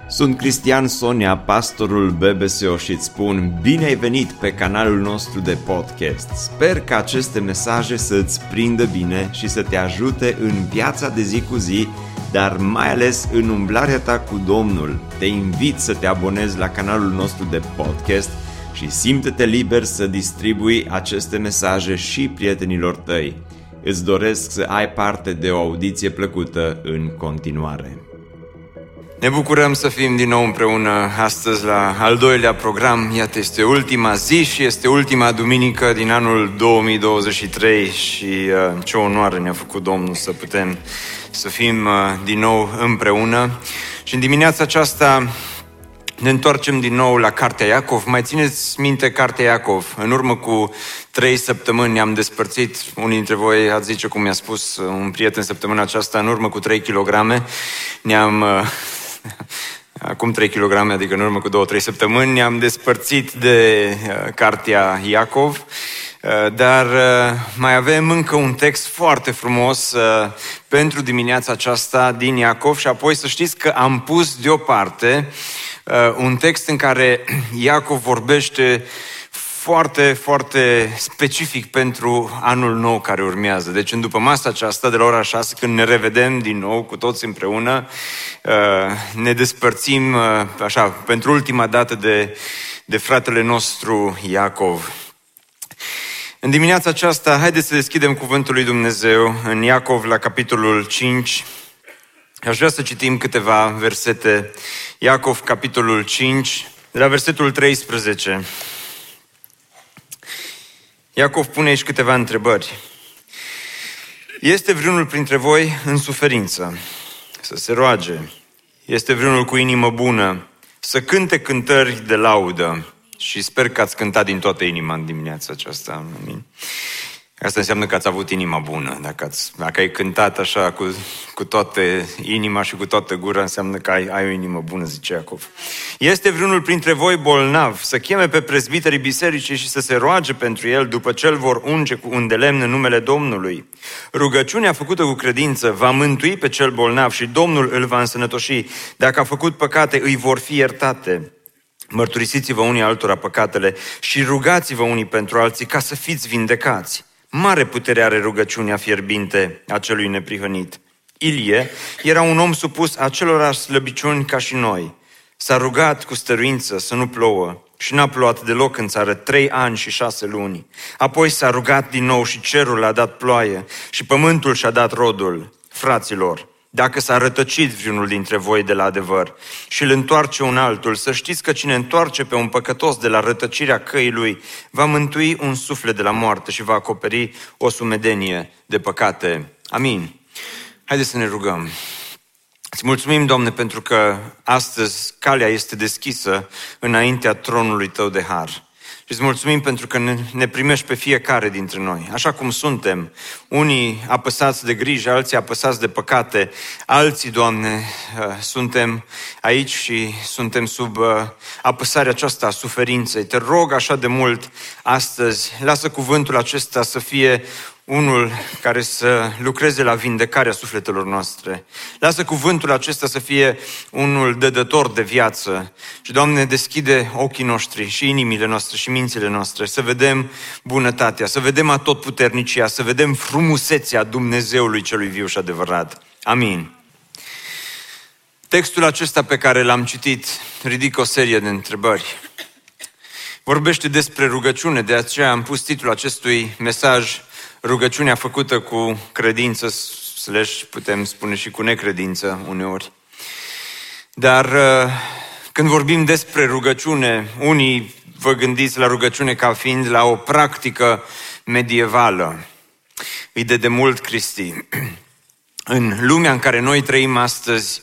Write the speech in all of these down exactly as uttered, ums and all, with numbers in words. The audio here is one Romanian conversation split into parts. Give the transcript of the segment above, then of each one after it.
Sunt Cristian Sonia, pastorul B B S O și îți spun bine ai venit pe canalul nostru de podcast. Sper că aceste mesaje să îți prindă bine și să te ajute în viața de zi cu zi, dar mai ales în umblarea ta cu Domnul. Te invit să te abonezi la canalul nostru de podcast și simte-te liber să distribui aceste mesaje și prietenilor tăi. Îți doresc să ai parte de o audiție plăcută în continuare. Ne bucurăm să fim din nou împreună astăzi la al doilea program. Iată, este ultima zi și este ultima duminică din anul două mii douăzeci și trei și uh, ce onoare ne-a făcut Domnul să putem să fim uh, din nou împreună. Și în dimineața aceasta ne întoarcem din nou la Cartea Iacov. Mai țineți minte Cartea Iacov? În urmă cu trei săptămâni ne-am despărțit. Unii dintre voi ați zice, cum mi-a spus un prieten săptămâna aceasta, în urmă cu trei kilograme ne-am... Uh, Acum trei kilograme, adică în urmă cu două trei săptămâni, ne-am despărțit de uh, Cartea Iacov, uh, dar uh, mai avem încă un text foarte frumos uh, pentru dimineața aceasta din Iacov și apoi să știți că am pus deoparte uh, un text în care Iacov vorbește foarte, foarte specific pentru anul nou care urmează. Deci în după masa aceasta, de la ora șase, când ne revedem din nou cu toți împreună, ne despărțim așa, pentru ultima dată de, de fratele nostru Iacov. În dimineața aceasta, haideți să deschidem cuvântul lui Dumnezeu în Iacov la capitolul cinci. Aș vrea să citim câteva versete. Iacov, capitolul cinci, de la versetul treisprezece. Iacov pune aici câteva întrebări. Este vreunul printre voi în suferință? Să se roage. Este vreunul cu inimă bună? Să cânte cântări de laudă. Și sper că ați cântat din toată inima în dimineața aceasta. Amin. Asta înseamnă că ați avut inima bună. Dacă, ați, dacă ai cântat așa cu, cu toată inima și cu toată gura, înseamnă că ai, ai o inimă bună, zice Iacov. Este vreunul printre voi bolnav? Să cheme pe prezbiterii bisericii și să se roage pentru el, după ce îl vor unge cu un de lemn în numele Domnului. Rugăciunea făcută cu credință va mântui pe cel bolnav și Domnul îl va însănătoși. Dacă a făcut păcate, îi vor fi iertate. Mărturisiți-vă unii altora păcatele și rugați-vă unii pentru alții ca să fiți vindecați. Mare putere are rugăciunea fierbinte a celui neprihănit. Ilie era un om supus acelorași slăbiciuni ca și noi. S-a rugat cu stăruință să nu plouă și n-a plouat deloc în țară trei ani și șase luni. Apoi s-a rugat din nou și cerul a dat ploaie și pământul și-a dat rodul. Fraților, dacă s-a rătăcit vreunul dintre voi de la adevăr și îl întoarce un altul, să știți că cine întoarce pe un păcătos de la rătăcirea căii lui, va mântui un suflet de la moarte și va acoperi o sumedenie de păcate. Amin. Haideți să ne rugăm. Îți mulțumim, Doamne, pentru că astăzi calea este deschisă înaintea tronului Tău de har. Și îți mulțumim pentru că ne, ne primești pe fiecare dintre noi, așa cum suntem. Unii apăsați de grijă, alții apăsați de păcate, alții, Doamne, suntem aici și suntem sub apăsarea aceasta a suferinței. Te rog așa de mult astăzi, lasă cuvântul acesta să fie unul care să lucreze la vindecarea sufletelor noastre. Lasă cuvântul acesta să fie unul dădător de viață. Și, Doamne, deschide ochii noștri și inimile noastre și mințile noastre, să vedem bunătatea, să vedem atotputernicia, să vedem frumusețea Dumnezeului celui viu și adevărat. Amin. Textul acesta pe care l-am citit ridică o serie de întrebări. Vorbește despre rugăciune, de aceea am pus titlul acestui mesaj Rugăciunea făcută cu credință, slash putem spune și cu necredință uneori. Dar când vorbim despre rugăciune, unii vă gândiți la rugăciune ca fiind la o practică medievală. E de demult, Cristi. În lumea în care noi trăim astăzi,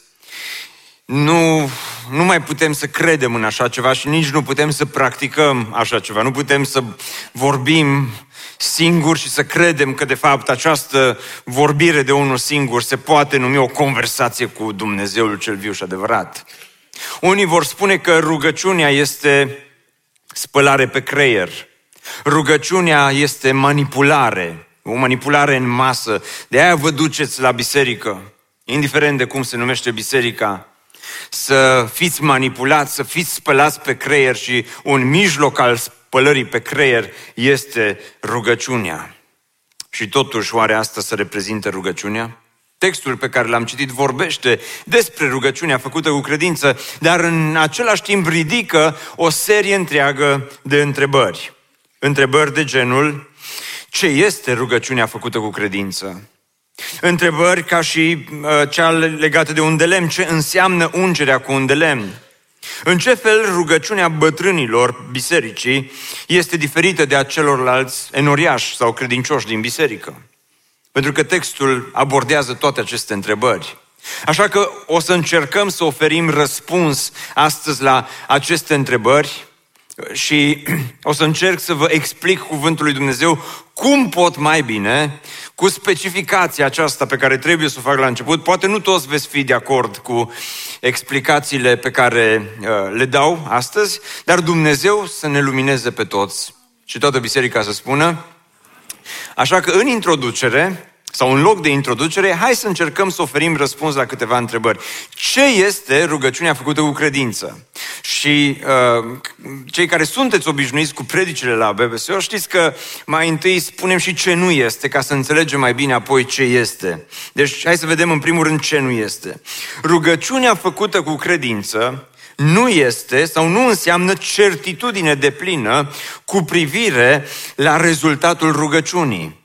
nu, nu mai putem să credem în așa ceva și nici nu putem să practicăm așa ceva. Nu putem să vorbim singuri și să credem că de fapt această vorbire de unul singur se poate numi o conversație cu Dumnezeul cel viu și adevărat. Unii vor spune că rugăciunea este spălare pe creier. Rugăciunea este manipulare, o manipulare în masă. De aia vă duceți la biserică, indiferent de cum se numește biserica. să fiți manipulați, să fiți spălați pe creier și un mijloc al spălării pe creier este rugăciunea. Și totuși, oare asta să reprezinte rugăciunea? Textul pe care l-am citit vorbește despre rugăciunea făcută cu credință, dar în același timp ridică o serie întreagă de întrebări. Întrebări de genul: ce este rugăciunea făcută cu credință? Întrebări ca și uh, cea legată de un de lemn: ce înseamnă ungerea cu un de lemn? În ce fel rugăciunea bătrânilor bisericii este diferită de a celorlalți enoriași sau credincioși din biserică? Pentru că textul abordează toate aceste întrebări. Așa că o să încercăm să oferim răspuns astăzi la aceste întrebări și o să încerc să vă explic cuvântul lui Dumnezeu cum pot mai bine, cu specificația aceasta pe care trebuie să o fac la început. Poate nu toți veți fi de acord cu explicațiile pe care uh, le dau astăzi, dar Dumnezeu să ne lumineze pe toți și toată biserica să spună. Așa că în introducere, sau în loc de introducere, hai să încercăm să oferim răspuns la câteva întrebări. Ce este rugăciunea făcută cu credință? Și uh, cei care sunteți obișnuiți cu predicile la B B S O, știți că mai întâi spunem și ce nu este, ca să înțelegem mai bine apoi ce este. Deci hai să vedem în primul rând ce nu este. Rugăciunea făcută cu credință nu este sau nu înseamnă certitudine deplină cu privire la rezultatul rugăciunii.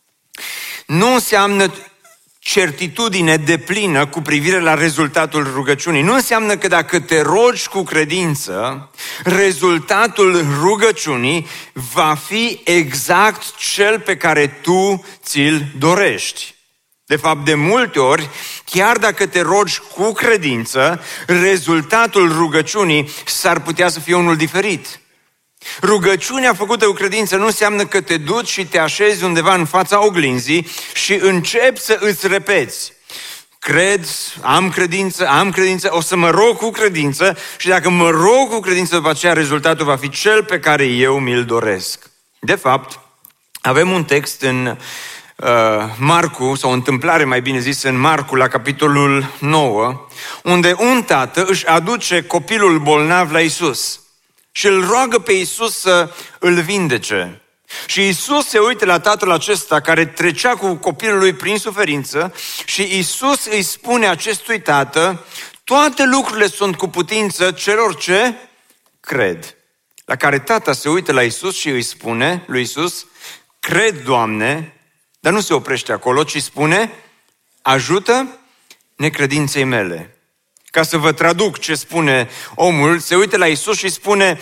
Nu înseamnă certitudine deplină cu privire la rezultatul rugăciunii. Nu înseamnă că dacă te rogi cu credință, rezultatul rugăciunii va fi exact cel pe care tu ți-l dorești. De fapt, de multe ori, chiar dacă te rogi cu credință, rezultatul rugăciunii s-ar putea să fie unul diferit. Rugăciunea făcută cu credință nu înseamnă că te duci și te așezi undeva în fața oglinzii și începi să îți repeți: cred, am credință, am credință, o să mă rog cu credință și dacă mă rog cu credință, după aceea rezultatul va fi cel pe care eu mi-l doresc. De fapt, avem un text în uh, Marcu, sau o întâmplare mai bine zis în Marcu, la capitolul nouă, unde un tată își aduce copilul bolnav la Iisus și îl roagă pe Iisus să îl vindece. Și Iisus se uită la tatăl acesta care trecea cu copilul lui prin suferință și Iisus îi spune acestui tată: toate lucrurile sunt cu putință celor ce cred. La care tata se uită la Iisus și îi spune lui Iisus: cred, Doamne, dar nu se oprește acolo, ci spune: ajută necredinței mele. Ca să vă traduc ce spune omul, se uită la Iisus și spune: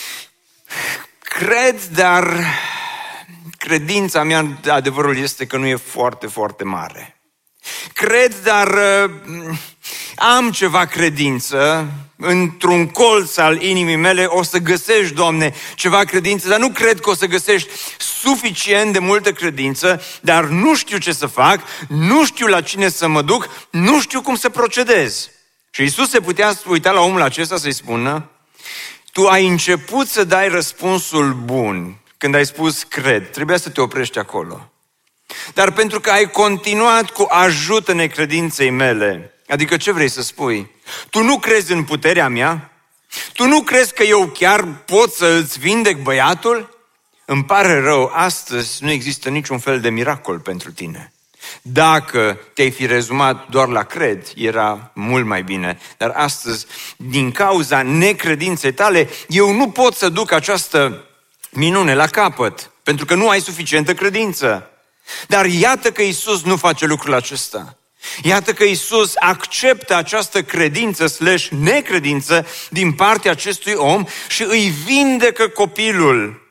cred, dar credința mea, adevărul este că nu e foarte, foarte mare. Cred, dar uh, am ceva credință, într-un colț al inimii mele o să găsești, Doamne, ceva credință, dar nu cred că o să găsești suficient de multă credință, dar nu știu ce să fac, nu știu la cine să mă duc, nu știu cum să procedez. Și Iisus se putea uita la omul acesta să-i spună: tu ai început să dai răspunsul bun când ai spus cred, trebuia să te oprești acolo. Dar pentru că ai continuat cu ajută necredinței mele, adică ce vrei să spui? Tu nu crezi în puterea mea? Tu nu crezi că eu chiar pot să îți vindec băiatul? Îmi pare rău, astăzi nu există niciun fel de miracol pentru tine. Dacă te-ai fi rezumat doar la cred, era mult mai bine. Dar astăzi, din cauza necredinței tale, eu nu pot să duc această minune la capăt, pentru că nu ai suficientă credință. Dar iată că Iisus nu face lucrul acesta. Iată că Iisus acceptă această credință slash necredință din partea acestui om și îi vindecă copilul.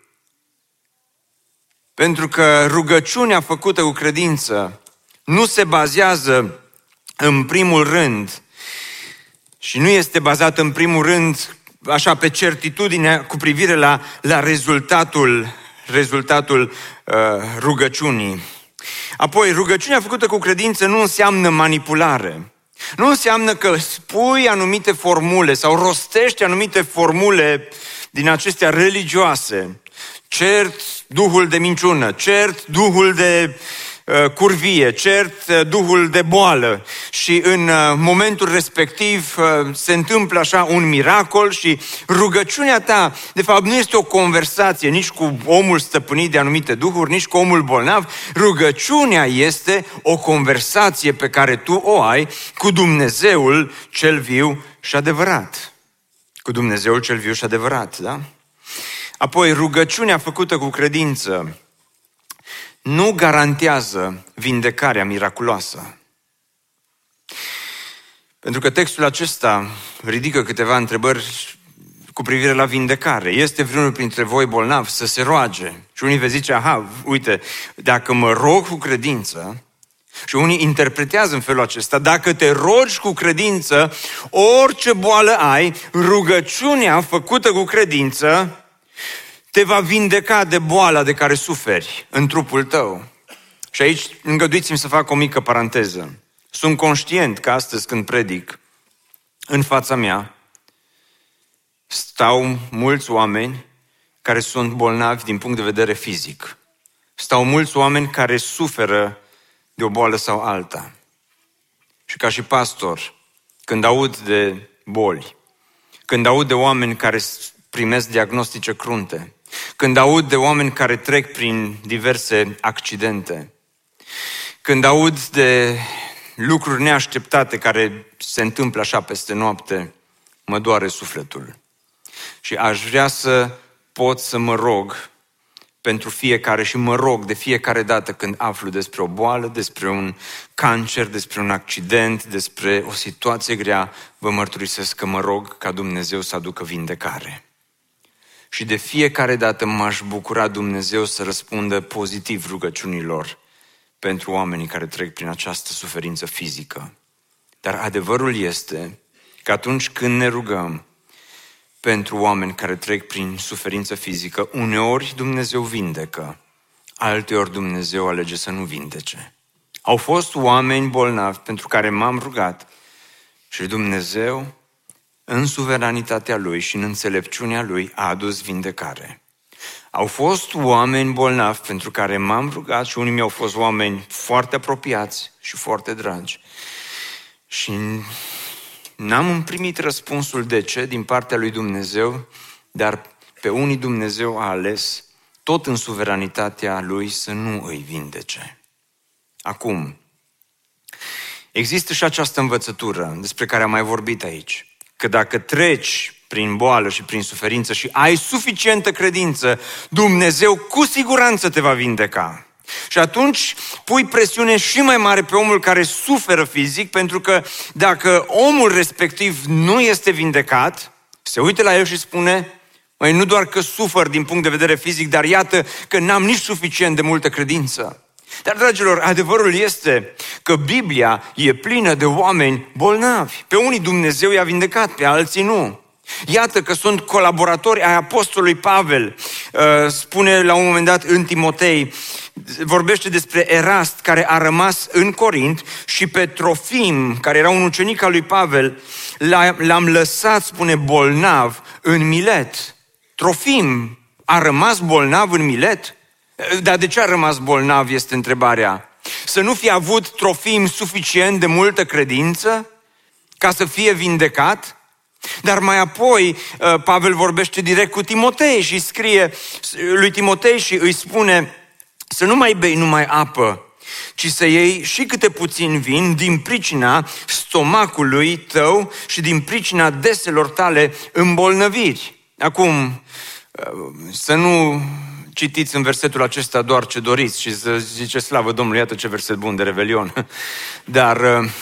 Pentru că rugăciunea făcută cu credință nu se bazează în primul rând și nu este bazată în primul rând așa pe certitudinea cu privire la, la rezultatul, rezultatul uh, rugăciunii. Apoi, rugăciunea făcută cu credință nu înseamnă manipulare. Nu înseamnă că spui anumite formule sau rostești anumite formule din acestea religioase. Cert Duhul de minciună, cert Duhul de curvie, cert duhul de boală și în momentul respectiv se întâmplă așa un miracol și rugăciunea ta, de fapt, nu este o conversație nici cu omul stăpânit de anumite duhuri, nici cu omul bolnav. Rugăciunea este o conversație pe care tu o ai cu Dumnezeul cel viu și adevărat. Cu Dumnezeul cel viu și adevărat, da? Apoi, rugăciunea făcută cu credință nu garantează vindecarea miraculoasă. Pentru că textul acesta ridică câteva întrebări cu privire la vindecare. Este vreunul printre voi bolnav? Să se roage. Și unii veți zice, aha, uite, dacă mă rog cu credință, și unii interpretează în felul acesta, dacă te rogi cu credință, orice boală ai, rugăciunea făcută cu credință te va vindeca de boala de care suferi în trupul tău. Și aici îngăduiți-mi să fac o mică paranteză. Sunt conștient că astăzi când predic, în fața mea stau mulți oameni care sunt bolnavi din punct de vedere fizic. Stau mulți oameni care suferă de o boală sau alta. Și ca și pastor, când aud de boli, când aud de oameni care primesc diagnostice crunte, când aud de oameni care trec prin diverse accidente, când aud de lucruri neașteptate care se întâmplă așa peste noapte, mă doare sufletul. Și aș vrea să pot să mă rog pentru fiecare și mă rog de fiecare dată când aflu despre o boală, despre un cancer, despre un accident, despre o situație grea, vă mărturisesc că mă rog ca Dumnezeu să aducă vindecare. Și de fiecare dată m-aș bucura Dumnezeu să răspundă pozitiv rugăciunilor pentru oamenii care trec prin această suferință fizică. Dar adevărul este că atunci când ne rugăm pentru oameni care trec prin suferință fizică, uneori Dumnezeu vindecă, alteori Dumnezeu alege să nu vindece. Au fost oameni bolnavi pentru care m-am rugat și Dumnezeu, în suveranitatea Lui și în înțelepciunea Lui, a adus vindecare. Au fost oameni bolnavi pentru care m-am rugat și unii mi-au fost oameni foarte apropiați și foarte dragi. Și n-am primit răspunsul de ce din partea lui Dumnezeu, dar pe unii Dumnezeu a ales, tot în suveranitatea Lui, să nu îi vindece. Acum, există și această învățătură despre care am mai vorbit aici, că dacă treci prin boală și prin suferință și ai suficientă credință, Dumnezeu cu siguranță te va vindeca. Și atunci pui presiune și mai mare pe omul care suferă fizic, pentru că dacă omul respectiv nu este vindecat, se uită la el și spune, măi, nu doar că sufăr din punct de vedere fizic, dar iată că n-am nici suficient de multă credință. Dar, dragilor, adevărul este că Biblia e plină de oameni bolnavi. Pe unii Dumnezeu i-a vindecat, pe alții nu. Iată că sunt colaboratori ai apostolului Pavel. Spune la un moment dat în Timotei, vorbește despre Erast, care a rămas în Corint, și pe Trofim, care era un ucenic al lui Pavel, l-am lăsat, spune, bolnav în Milet. Trofim a rămas bolnav în Milet? Dar de ce a rămas bolnav, este întrebarea. Să nu fi avut Trofim suficient de multă credință ca să fie vindecat? Dar mai apoi Pavel vorbește direct cu Timotei și scrie lui Timotei și îi spune să nu mai bei numai apă, ci să iei și câte puțin vin din pricina stomacului tău și din pricina deselor tale îmbolnăviri. Acum, să nu citiți în versetul acesta doar ce doriți și să ziceți slavă Domnului, iată ce verset bun de Revelion. Dar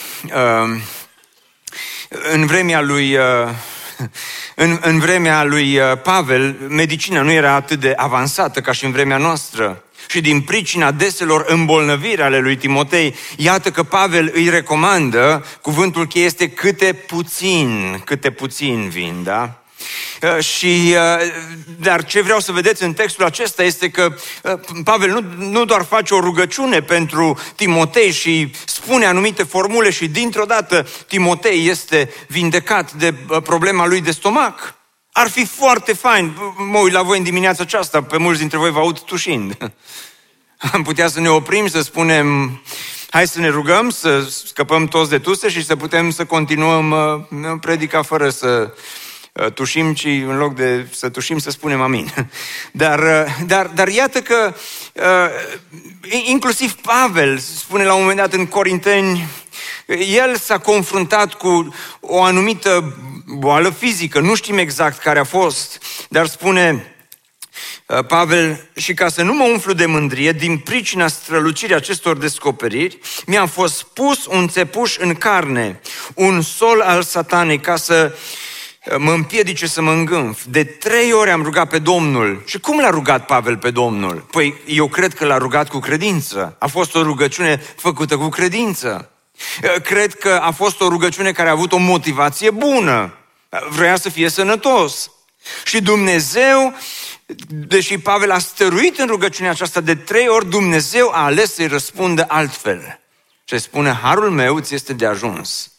în vremea lui, în, în vremea lui Pavel, medicina nu era atât de avansată ca și în vremea noastră. Și din pricina deselor îmbolnăviri ale lui Timotei, iată că Pavel îi recomandă, cuvântul cheie este câte puțin, câte puțin vin, da? Și, dar ce vreau să vedeți în textul acesta este că Pavel nu, nu doar face o rugăciune pentru Timotei și spune anumite formule și dintr-o dată Timotei este vindecat de problema lui de stomac. Ar fi foarte fain, mă uit la voi în dimineața aceasta, pe mulți dintre voi vă aud tușind. Am putea să ne oprim, să spunem, hai să ne rugăm, să scăpăm toți de tuse și să putem să continuăm uh, predica fără să uh, tușim, ci în loc de să tușim să spunem amin. Dar, uh, dar, dar iată că uh, inclusiv Pavel spune la un moment dat în Corinteni, el s-a confruntat cu o anumită boală fizică, nu știm exact care a fost, dar spune Pavel, și ca să nu mă umflu de mândrie, din pricina strălucirii acestor descoperiri, mi-a fost pus un țepuș în carne, un sol al satanei, ca să mă împiedice să mă îngânf. De trei ori am rugat pe Domnul. Și cum l-a rugat Pavel pe Domnul? Păi eu cred că l-a rugat cu credință. A fost o rugăciune făcută cu credință. Cred că a fost o rugăciune care a avut o motivație bună. Vrea să fie sănătos. Și Dumnezeu, deși Pavel a stăruit în rugăciunea aceasta de trei ori, Dumnezeu a ales să-i răspundă altfel. Și spune, harul meu ți este de ajuns.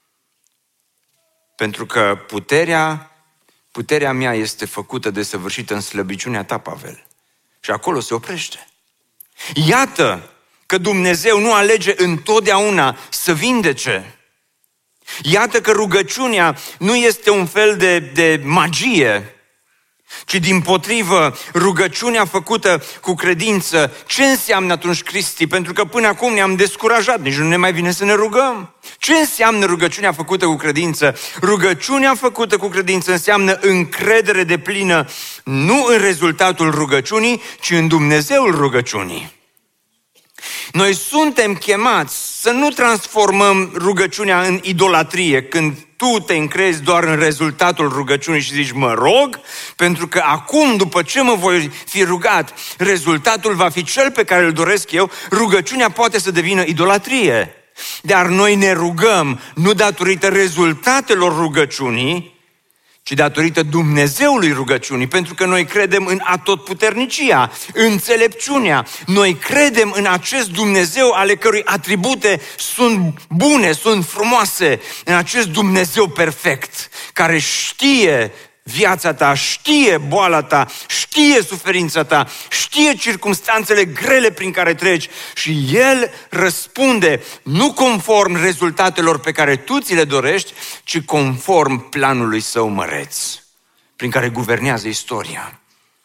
Pentru că puterea, puterea mea este făcută desăvârșită în slăbiciunea ta, Pavel. Și acolo se oprește. Iată că Dumnezeu nu alege întotdeauna să vindece. Iată că rugăciunea nu este un fel de, de magie, ci dimpotrivă, rugăciunea făcută cu credință. Ce înseamnă atunci, Cristi? Pentru că până acum ne-am descurajat, nici nu ne mai vine să ne rugăm. Ce înseamnă rugăciunea făcută cu credință? Rugăciunea făcută cu credință înseamnă încredere deplină, nu în rezultatul rugăciunii, ci în Dumnezeul rugăciunii. Noi suntem chemați să nu transformăm rugăciunea în idolatrie, când tu te încrezi doar în rezultatul rugăciunii și zici, mă rog, pentru că acum, după ce mă voi fi rugat, rezultatul va fi cel pe care îl doresc eu, rugăciunea poate să devină idolatrie. Dar noi ne rugăm nu datorită rezultatelor rugăciunii, ci datorită Dumnezeului rugăciunii, pentru că noi credem în atotputernicia, înțelepciunea. Noi credem în acest Dumnezeu ale cărui atribute sunt bune, sunt frumoase, în acest Dumnezeu perfect, care știe viața ta, știe boala ta, știe suferința ta, știe circumstanțele grele prin care treci și El răspunde nu conform rezultatelor pe care tu ți le dorești, ci conform planului Său măreț, prin care guvernează istoria.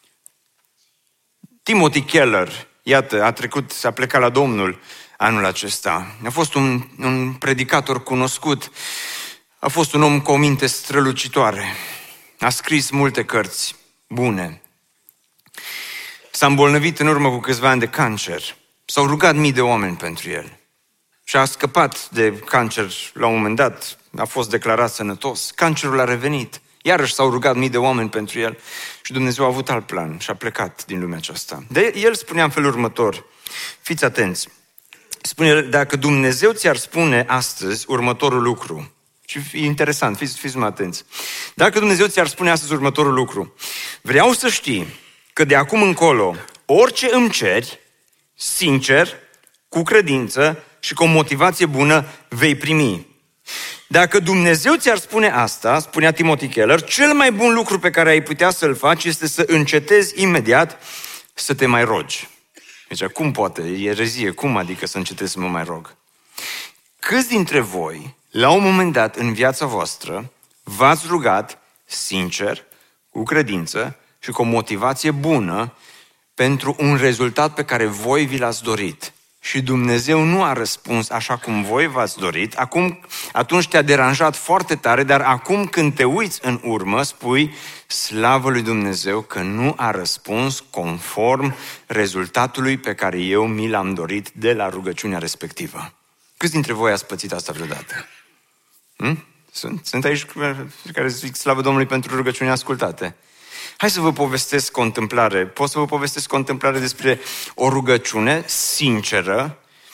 Timothy Keller, iată, a trecut, s-a plecat la Domnul anul acesta. A fost un, un predicator cunoscut, a fost un om cu o minte strălucitoare. A scris multe cărți bune. S-a îmbolnăvit în urmă cu câțiva ani de cancer. S-au rugat mii de oameni pentru el. Și a scăpat de cancer la un moment dat. A fost declarat sănătos. Cancerul a revenit. Iarăși s-au rugat mii de oameni pentru el. Și Dumnezeu a avut alt plan și a plecat din lumea aceasta. De el spunea în felul următor. Fiți atenți. Spune, dacă Dumnezeu ți-ar spune astăzi următorul lucru. Și e interesant, fiți, fiți mai atenți. Dacă Dumnezeu ți-ar spune astăzi următorul lucru, vreau să știi că de acum încolo, orice îmi ceri, sincer, cu credință și cu o motivație bună, vei primi. Dacă Dumnezeu ți-ar spune asta, spunea Timothy Keller, cel mai bun lucru pe care ai putea să-l faci este să încetezi imediat să te mai rogi. Deci, cum poate? E erezie. Cum adică să încetezi să mă mai rog? Câți dintre voi, la un moment dat în viața voastră, v-ați rugat sincer, cu credință și cu o motivație bună pentru un rezultat pe care voi vi l-ați dorit și Dumnezeu nu a răspuns așa cum voi v-ați dorit, acum, atunci te-a deranjat foarte tare, dar acum când te uiți în urmă, spui slavă lui Dumnezeu că nu a răspuns conform rezultatului pe care eu mi l-am dorit de la rugăciunea respectivă. Câți dintre voi ați pățit asta vreodată? Hm? Sunt, sunt aici care zic slavă Domnului pentru rugăciunea ascultate. Hai să vă povestesc o întâmplare. Pot să vă povestesc o întâmplare despre o rugăciune sinceră,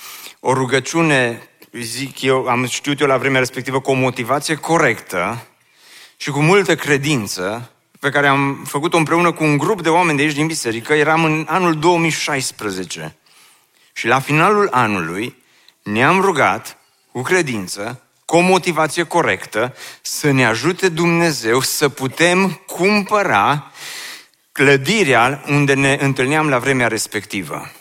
o rugăciune, zic eu, am știut eu la vremea respectivă, cu o motivație corectă și cu multă credință, pe care am făcut-o împreună cu un grup de oameni de aici din biserică. Eram în anul două mii șaisprezece și la finalul anului ne-am rugat cu credință, cu o motivație corectă, să ne ajute Dumnezeu să putem cumpăra clădirea unde ne întâlneam la vremea respectivă.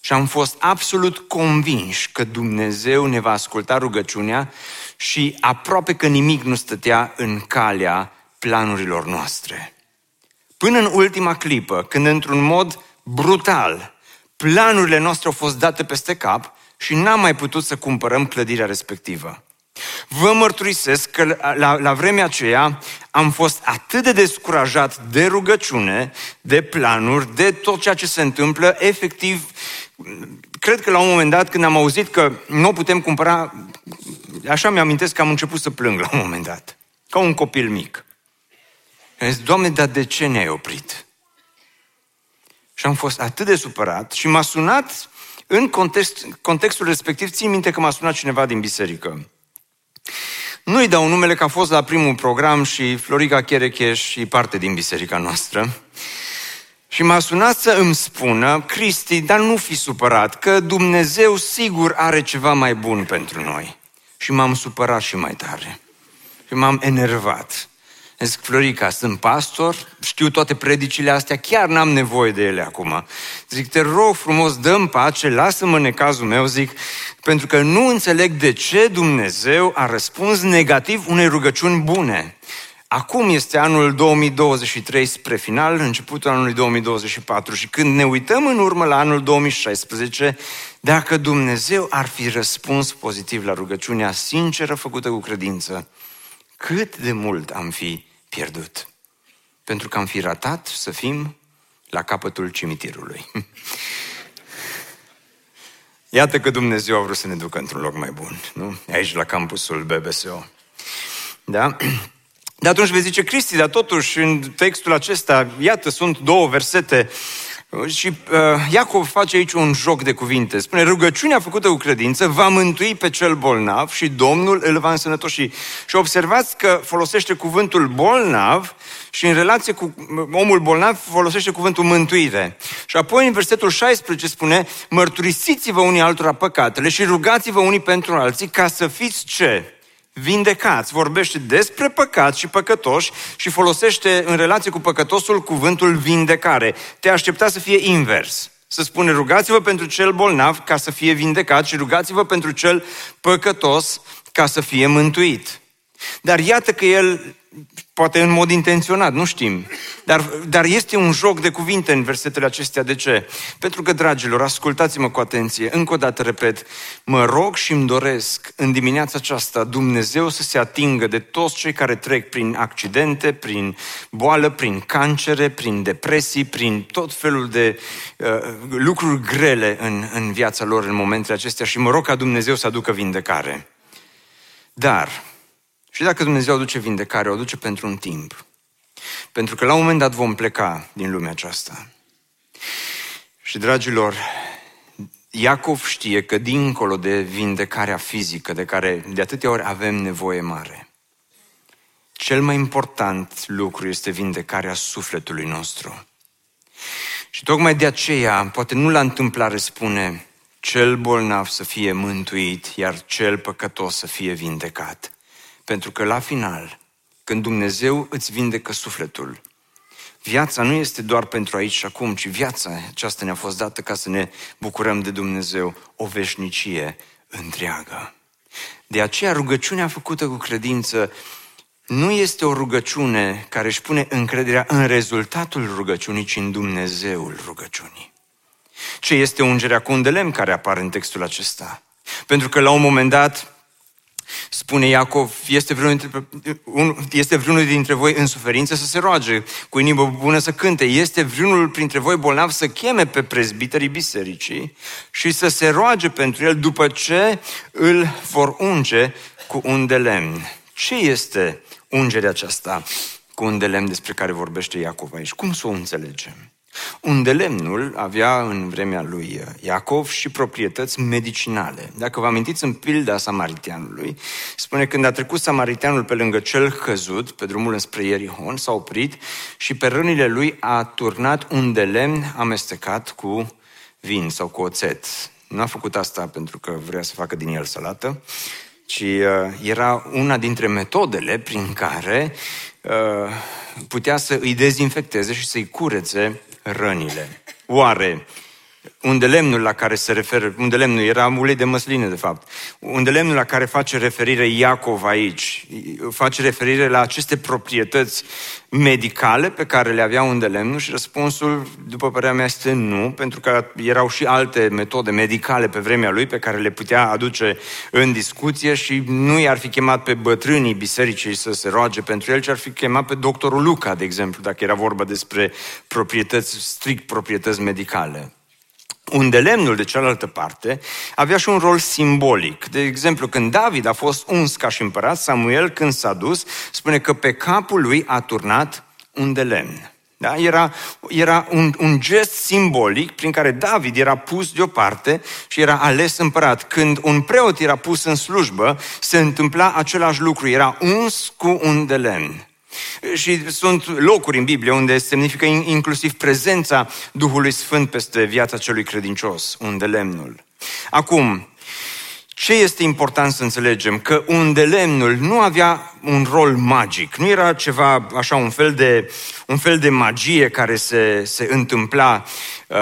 Și am fost absolut convinși că Dumnezeu ne va asculta rugăciunea și aproape că nimic nu stătea în calea planurilor noastre. Până în ultima clipă, când într-un mod brutal planurile noastre au fost date peste cap și n-am mai putut să cumpărăm clădirea respectivă. Vă mărturisesc că la, la vremea aceea am fost atât de descurajat de rugăciune, de planuri, de tot ceea ce se întâmplă, efectiv, cred că la un moment dat când am auzit că nu putem cumpăra, așa mi-amintesc că am început să plâng la un moment dat, ca un copil mic. Am zis, Doamne, dar de ce ne-ai oprit? Și am fost atât de supărat și m-a sunat, în context, contextul respectiv, țin minte că m-a sunat cineva din biserică. Nu-i dau numele că a fost la primul program și Florica Cherecheș e parte din biserica noastră. Și m-a sunat să îmi spună, Cristi, dar nu fi supărat, că Dumnezeu sigur are ceva mai bun pentru noi. Și m-am supărat și mai tare. Și m-am enervat. Zic, Florica, sunt pastor, știu toate predicile astea, chiar n-am nevoie de ele acum. Zic, te rog frumos, dă-mi pace, lasă-mă necazul meu, zic, pentru că nu înțeleg de ce Dumnezeu a răspuns negativ unei rugăciuni bune. Acum este anul două mii douăzeci și trei spre final, începutul anului două mii douăzeci și patru și când ne uităm în urmă la anul două mii șaisprezece, dacă Dumnezeu ar fi răspuns pozitiv la rugăciunea sinceră făcută cu credință, cât de mult am fi pierdut. Pentru că am fi ratat să fim la capătul cimitirului. Iată că Dumnezeu a vrut să ne ducă într-un loc mai bun, nu? Aici la campusul B B S O. Da? De atunci vei zice, Cristi, dar totuși în textul acesta, iată, sunt două versete și uh, Iacov face aici un joc de cuvinte. Spune, rugăciunea făcută cu credință va mântui pe cel bolnav și Domnul îl va însănătoși. Și observați că folosește cuvântul bolnav și în relație cu omul bolnav folosește cuvântul mântuire. Și apoi în versetul șaisprezece spune, mărturisiți-vă unii altora păcatele și rugați-vă unii pentru alții ca să fiți ce? Vindecați. Vorbește despre păcat și păcătoși și folosește în relație cu păcătosul cuvântul vindecare. Te aștepta să fie invers. Să spune rugați-vă pentru cel bolnav ca să fie vindecat și rugați-vă pentru cel păcătos ca să fie mântuit. Dar iată că el, poate în mod intenționat, nu știm, dar, dar este un joc de cuvinte în versetele acestea. De ce? Pentru că, dragilor, ascultați-mă cu atenție, încă o dată repet, mă rog și îmi doresc în dimineața aceasta Dumnezeu să se atingă de toți cei care trec prin accidente, prin boală, prin cancere, prin depresii, prin tot felul de uh, lucruri grele în, în viața lor în momentele acestea și mă rog ca Dumnezeu să aducă vindecare. Dar și dacă Dumnezeu aduce vindecare, o aduce pentru un timp. Pentru că la un moment dat vom pleca din lumea aceasta. Și, dragilor, Iacov știe că dincolo de vindecarea fizică, de care de atâtea ori avem nevoie mare, cel mai important lucru este vindecarea sufletului nostru. Și tocmai de aceea, poate nu la întâmplare spune, cel bolnav să fie mântuit, iar cel păcătos să fie vindecat. Pentru că la final, când Dumnezeu îți vindecă sufletul, viața nu este doar pentru aici și acum, ci viața aceasta ne-a fost dată ca să ne bucurăm de Dumnezeu o veșnicie întreagă. De aceea rugăciunea făcută cu credință nu este o rugăciune care își pune încrederea în rezultatul rugăciunii, ci în Dumnezeul rugăciunii. Ce este ungerea cu un de lemn care apare în textul acesta? Pentru că la un moment dat, spune Iacov, este vreunul dintre, un, este vreunul dintre voi în suferință să se roage, cu inimă bună să cânte, este vreunul printre voi bolnav să cheme pe prezbiterii bisericii și să se roage pentru el după ce îl vor unge cu un de lemn. Ce este ungerea aceasta cu un de lemn despre care vorbește Iacov aici? Cum să o înțelegem? Un de lemnul avea în vremea lui Iacov și proprietăți medicinale. Dacă vă amintiți în pilda samariteanului, spune când a trecut samariteanul pe lângă cel căzut, pe drumul înspre Ierihon, s-a oprit și pe rănile lui a turnat un de lemn amestecat cu vin sau cu oțet. Nu a făcut asta pentru că vrea să facă din el salată, ci era una dintre metodele prin care putea să îi dezinfecteze și să-i curețe rănile. Oare undelemnul la care se referă, undelemnul era ulei de măsline, de fapt, undelemnul la care face referire Iacov aici, face referire la aceste proprietăți medicale pe care le avea undelemnul și răspunsul, după părerea mea, este nu, pentru că erau și alte metode medicale pe vremea lui pe care le putea aduce în discuție și nu i-ar fi chemat pe bătrânii bisericii să se roage pentru el, ci ar fi chemat pe doctorul Luca, de exemplu, dacă era vorba despre proprietăți, strict proprietăți medicale. Undelemnul, de cealaltă parte, avea și un rol simbolic. De exemplu, când David a fost uns ca și împărat, Samuel, când s-a dus, spune că pe capul lui a turnat un de lemn. Da? Era, era un, un gest simbolic prin care David era pus deoparte și era ales împărat. Când un preot era pus în slujbă, se întâmpla același lucru, era uns cu un de lemn. Și sunt locuri în Biblie unde semnifică inclusiv prezența Duhului Sfânt peste viața celui credincios, unde lemnul. Acum, ce este important să înțelegem? Că undelemnul nu avea un rol magic, nu era ceva, așa, un fel de, un fel de magie care se, se întâmpla uh,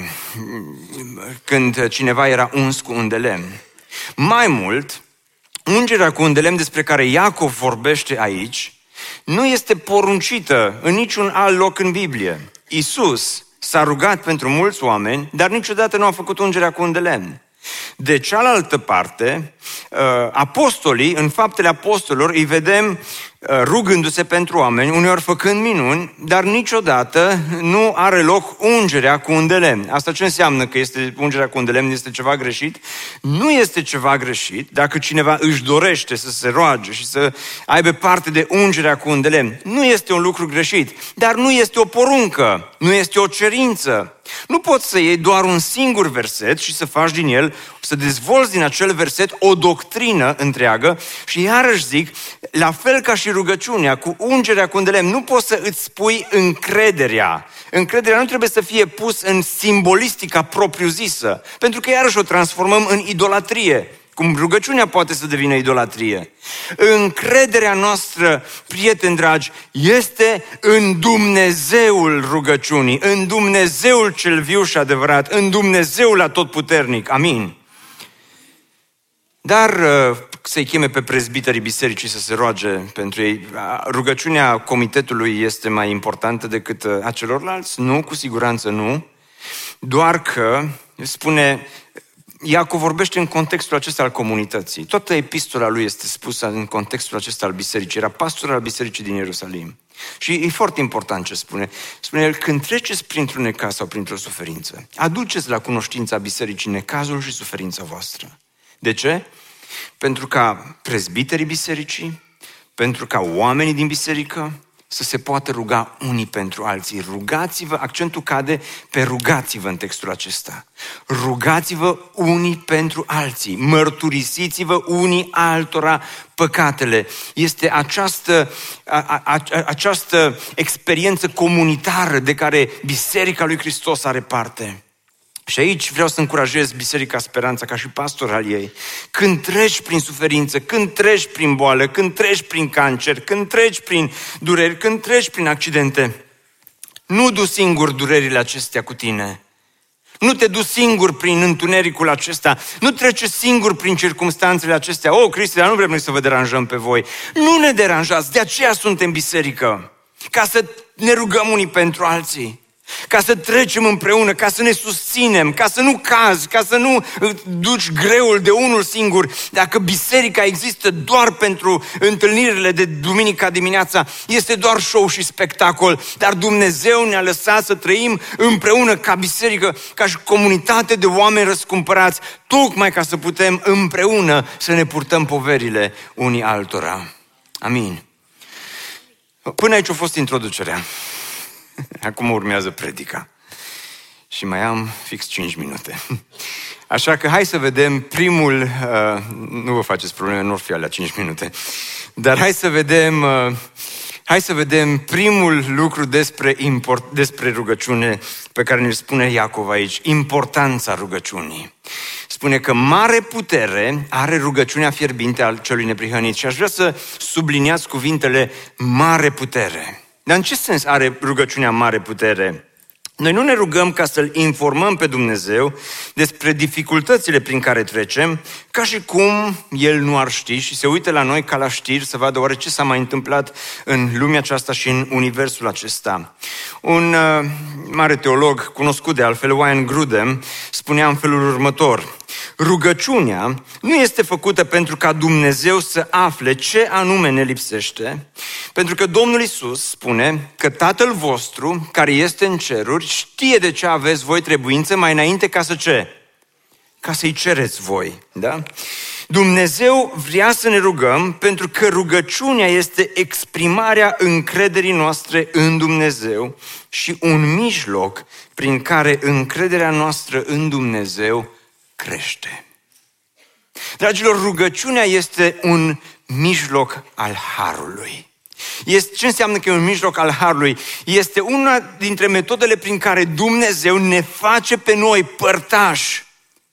când cineva era uns cu undelemn. Mai mult, ungerea cu undelemn despre care Iacov vorbește aici, nu este poruncită în niciun alt loc în Biblie. Iisus s-a rugat pentru mulți oameni, dar niciodată nu a făcut ungerea cu un de lemn. De cealaltă parte, apostolii, în Faptele Apostolilor, îi vedem rugându-se pentru oameni, uneori făcând minuni, dar niciodată nu are loc ungerea cu un de lemn. Asta ce înseamnă că este ungerea cu un de lemn este ceva greșit? Nu este ceva greșit dacă cineva își dorește să se roage și să aibă parte de ungerea cu un de lemn. Nu este un lucru greșit, dar nu este o poruncă, nu este o cerință. Nu poți să iei doar un singur verset și să faci din el, să dezvolți din acel verset o doctrină întreagă și iarăși zic, la fel ca și rugăciunea, cu ungerea cu un de lemn, nu poți să îți pui încrederea. Încrederea nu trebuie să fie pus în simbolistica propriu-zisă, pentru că iarăși o transformăm în idolatrie. Cum rugăciunea poate să devină idolatrie. Încrederea noastră, prieteni dragi, este în Dumnezeul rugăciunii, în Dumnezeul cel viu și adevărat, în Dumnezeul atotputernic. Amin. Dar să-i cheme pe prezbiterii bisericii să se roage pentru ei, rugăciunea comitetului este mai importantă decât a celorlalți? Nu, cu siguranță nu. Doar că, spune, Iacov vorbește în contextul acesta al comunității. Toată epistola lui este spusă în contextul acesta al bisericii. Era pastor al bisericii din Ierusalim. Și e foarte important ce spune. Spune el, când treceți printr-un necaz sau printr-o suferință, aduceți la cunoștința bisericii necazul și suferința voastră. De ce? Pentru ca prezbiterii bisericii, pentru ca oamenii din biserică să se poată ruga unii pentru alții. Rugați-vă, accentul cade pe rugați-vă în textul acesta. Rugați-vă unii pentru alții. Mărturisiți-vă unii altora păcatele. Este această, a, a, această experiență comunitară de care Biserica lui Hristos are parte. Și aici vreau să încurajez Biserica Speranța ca și pastor al ei. Când treci prin suferință, când treci prin boală, când treci prin cancer, când treci prin dureri, când treci prin accidente, nu du singur durerile acestea cu tine. Nu te du singur prin întunericul acesta, nu trece singur prin circumstanțele acestea. O, Cristian, nu vrem noi să vă deranjăm pe voi. Nu ne deranjați, de aceea suntem biserică. Ca să ne rugăm unii pentru alții. Ca să trecem împreună, ca să ne susținem, ca să nu cazi, ca să nu duci greul de unul singur. Dacă biserica există doar pentru întâlnirile de duminica dimineața, este doar show și spectacol, dar Dumnezeu ne-a lăsat să trăim împreună ca biserică, ca și comunitate de oameni răscumpărați, tocmai ca să putem împreună să ne purtăm poverile unii altora. Amin. Până aici a fost introducerea. Acum urmează predica. Și mai am fix cinci minute. Așa că hai să vedem primul... Uh, nu vă faceți probleme, nu or fi alea cinci minute. Dar hai să vedem... Uh, hai să vedem primul lucru despre, import, despre rugăciune pe care ne spune Iacov aici. Importanța rugăciunii. Spune că mare putere are rugăciunea fierbinte al celui neprihănit. Și aș vrea să subliniați cuvintele mare putere. Dar în ce sens are rugăciunea mare putere? Noi nu ne rugăm ca să-L informăm pe Dumnezeu despre dificultățile prin care trecem, ca și cum El nu ar ști și se uită la noi ca la știri să vadă oare ce s-a mai întâmplat în lumea aceasta și în universul acesta. Un uh, mare teolog, cunoscut de altfel, Wayne Grudem, spunea în felul următor: rugăciunea nu este făcută pentru ca Dumnezeu să afle ce anume ne lipsește, pentru că Domnul Iisus spune că Tatăl vostru, care este în ceruri, știe de ce aveți voi trebuință mai înainte ca să ce? Ca să-i cereți voi, da? Dumnezeu vrea să ne rugăm pentru că rugăciunea este exprimarea încrederii noastre în Dumnezeu și un mijloc prin care încrederea noastră în Dumnezeu crește. Dragilor, rugăciunea este un mijloc al harului. Este, ce înseamnă că e un mijloc al harului? Este una dintre metodele prin care Dumnezeu ne face pe noi părtași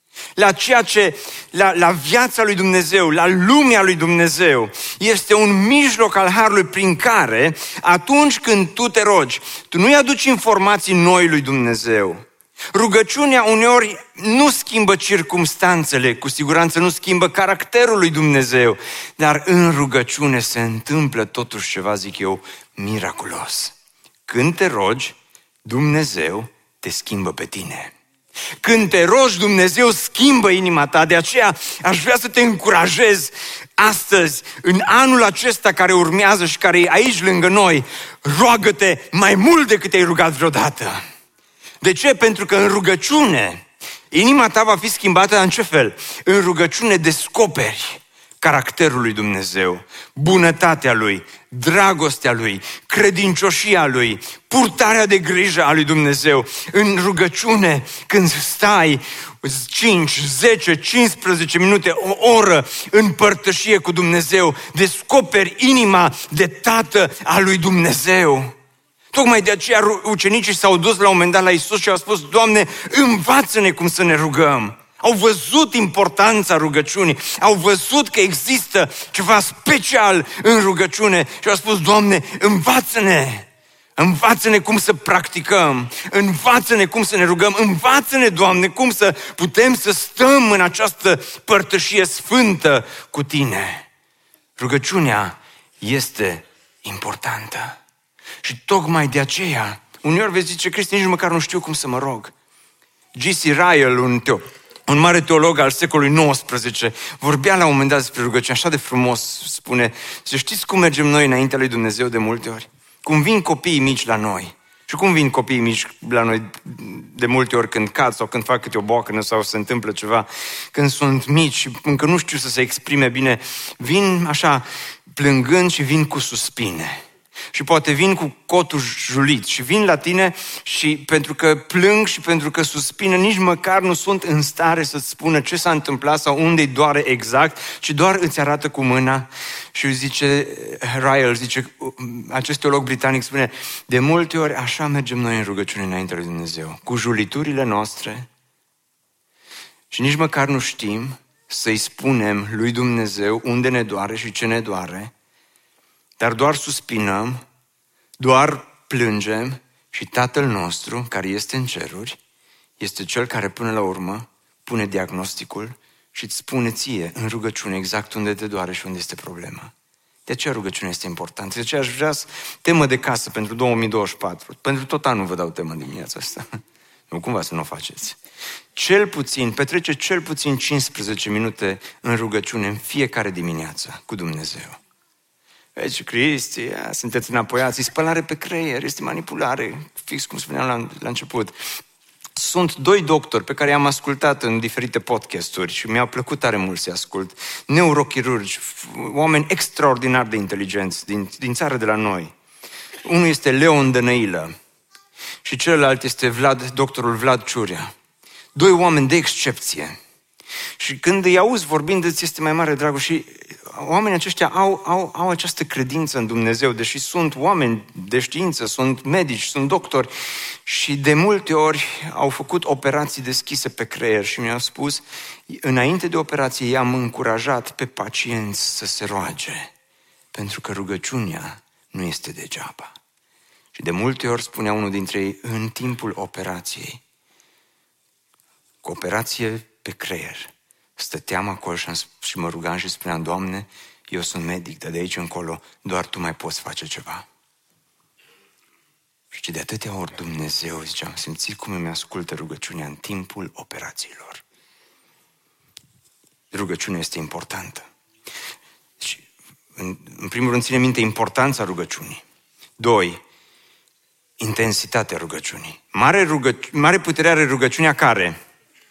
la ceea ce, la, la viața lui Dumnezeu, la lumea lui Dumnezeu. Este un mijloc al harului prin care, atunci când tu te rogi, tu nu-i aduci informații noi lui Dumnezeu. Rugăciunea uneori nu schimbă circumstanțele, cu siguranță nu schimbă caracterul lui Dumnezeu, dar în rugăciune se întâmplă totuși ceva, zic eu, miraculos. Când te rogi, Dumnezeu te schimbă pe tine. Când te rogi, Dumnezeu schimbă inima ta. De aceea aș vrea să te încurajez astăzi, în anul acesta care urmează și care e aici lângă noi, roagă-te mai mult decât te-ai rugat vreodată. De ce? Pentru că în rugăciune inima ta va fi schimbată în ce fel? În rugăciune descoperi caracterul lui Dumnezeu, bunătatea Lui, dragostea Lui, credincioșia Lui, purtarea de grijă a lui Dumnezeu. În rugăciune, când stai cinci, zece, cincisprezece minute, o oră în părtășie cu Dumnezeu, descoperi inima de tată a lui Dumnezeu. Tocmai de aceea ucenicii s-au dus la un moment dat la Iisus și au spus: Doamne, învață-ne cum să ne rugăm. Au văzut importanța rugăciunii, au văzut că există ceva special în rugăciune și au spus: Doamne, învață-ne, învață-ne cum să practicăm, învață-ne cum să ne rugăm, învață-ne, Doamne, cum să putem să stăm în această părtășie sfântă cu Tine. Rugăciunea este importantă. Și tocmai de aceea, uneori vezi zice: Cristi, nici măcar nu știu cum să mă rog. G C Ryle, un, teo, un mare teolog al secolului nouăsprezece, vorbea la un moment dat despre rugăciune, așa de frumos spune: să știți cum mergem noi înaintea lui Dumnezeu de multe ori? Cum vin copiii mici la noi. Și cum vin copiii mici la noi de multe ori când cad sau când fac câte o boacănă sau se întâmplă ceva, când sunt mici și încă nu știu să se exprime bine, vin așa plângând și vin cu suspine. Și poate vin cu cotul julit și vin la tine și pentru că plâng și pentru că suspină, nici măcar nu sunt în stare să-ți spună ce s-a întâmplat sau unde-i doare exact, ci doar îți arată cu mâna. Și zice, Ryle, zice, acest teolog britanic spune: de multe ori așa mergem noi în rugăciune înaintea lui Dumnezeu, cu juliturile noastre și nici măcar nu știm să-i spunem lui Dumnezeu unde ne doare și ce ne doare, dar doar suspinăm, doar plângem și Tatăl nostru, care este în ceruri, este Cel care până la urmă pune diagnosticul și îți spune ție în rugăciune exact unde te doare și unde este problema. De aceea rugăciunea este importantă. De aceea aș vrea temă de casă pentru două mii douăzeci și patru. Pentru tot anul vă dau temă dimineața asta. Nu cumva să nu o faceți. Cel puțin, petrece cel puțin cincisprezece minute în rugăciune în fiecare dimineață cu Dumnezeu. Deci, Cristi, sunteți înapoiați, e spălare pe creier, este manipulare, fix cum spuneam la, la început. Sunt doi doctori pe care i-am ascultat în diferite podcasturi și mi-a plăcut tare mult să-i ascult. Neurochirurgi, oameni extraordinar de inteligenți din, din țară de la noi. Unul este Leon Dănăilă și celălalt este Vlad, doctorul Vlad Ciurea. Doi oameni de excepție. Și când îi auzi vorbind, îți este mai mare dragul și oamenii aceștia au, au, au această credință în Dumnezeu, deși sunt oameni de știință, sunt medici, sunt doctori și de multe ori au făcut operații deschise pe creier și mi-au spus, înainte de operație i-am încurajat pe pacienți să se roage, pentru că rugăciunea nu este degeaba. Și de multe ori spunea unul dintre ei, în timpul operației, cu operație pe creier, stăteam acolo și mă rugam și spuneam, Doamne, eu sunt medic, dar de aici încolo doar Tu mai poți face ceva. Și de atâtea ori Dumnezeu, ziceam, simțit cum îmi ascultă rugăciunea în timpul operațiilor. Rugăciunea este importantă. Și, în, în primul rând, ține minte importanța rugăciunii. Doi, intensitatea rugăciunii. Mare, rugă, mare putere are rugăciunea care?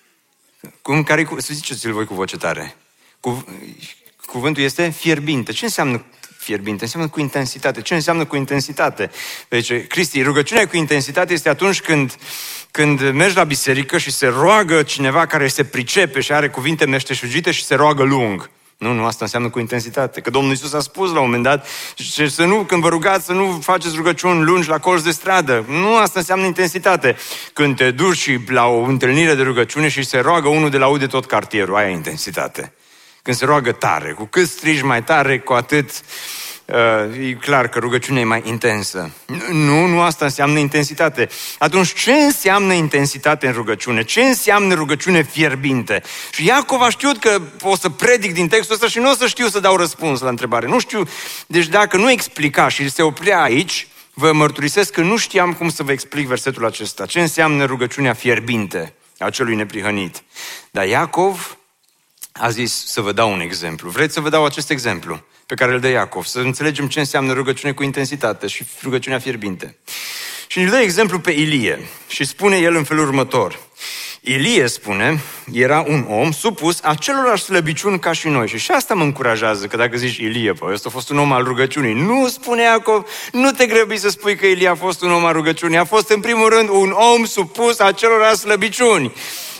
Cum, care să ziceți-l voi cu voce tare. Cu, cuvântul este fierbinte. Ce înseamnă fierbinte? Înseamnă cu intensitate. Ce înseamnă cu intensitate? Deci, Cristi, rugăciunea cu intensitate este atunci când, când mergi la biserică și se roagă cineva care se pricepe și are cuvinte meșteșugite și se roagă lung. Nu, nu, asta înseamnă cu intensitate. Că Domnul Iisus a spus la un moment dat, să nu, când vă rugați să nu faceți rugăciuni lungi la colț de stradă. Nu, asta înseamnă intensitate. Când te duci la o întâlnire de rugăciune și se roagă unul de la aude tot cartierul, aia e intensitate. Când se roagă tare, cu cât strigi mai tare, cu atât uh, e clar că rugăciunea e mai intensă. Nu, nu asta înseamnă intensitate. Atunci ce înseamnă intensitate în rugăciune? Ce înseamnă rugăciune fierbinte? Și Iacov a știut că o să predic din textul ăsta și nu o să știu să dau răspuns la întrebare. Nu știu, deci dacă nu explica și se oprea aici, vă mărturisesc că nu știam cum să vă explic versetul acesta. Ce înseamnă rugăciunea fierbinte a celui neprihănit? Dar Iacov a zis să vă dau un exemplu. Vreți să vă dau acest exemplu pe care îl dă Iacov? Să înțelegem ce înseamnă rugăciune cu intensitate și rugăciunea fierbinte. Și îl dă exemplu pe Ilie și spune el în felul următor. Ilie, spune, era un om supus acelorași slăbiciuni ca și noi. Și și asta mă încurajează, că dacă zici Ilie, păi, ăsta a fost un om al rugăciunii. Nu, spune Iacov, nu te grăbi să spui că Ilie a fost un om al rugăciunii. A fost în primul rând un om supus acelorași slăbiciuni.